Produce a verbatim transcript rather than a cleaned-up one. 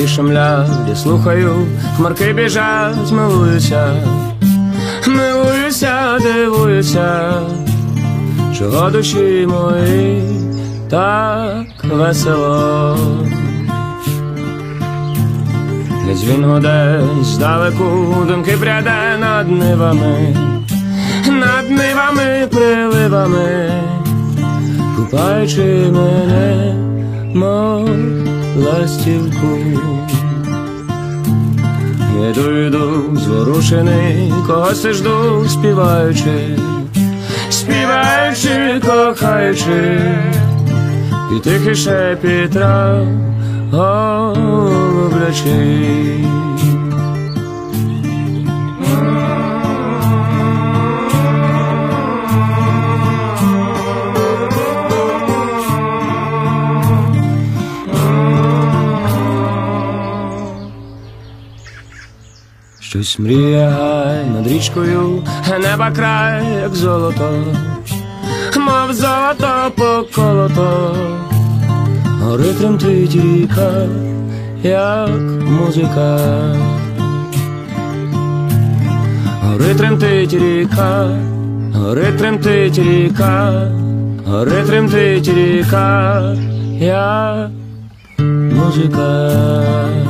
шумлять, я слухаю, хмарки біжать, милуюся, милуюся, дивуюся, чого душі мої так весело. Десь він гуде, здалеку думки пряде над нивами, над нивами, приливами, купаючи мене, мов ластівку. Іду, йду, зворушений, когось ти жду, співаючи, співаючи, кохаючи, і тихий шепіт трав голублячий. Щось мріє гай над річкою, неба край, як золото, мов золото поколото. Гори тремтить ріка, як музика. Гори тремтить ріка, гори тремтить ріка, гори тремтить ріка, як музика.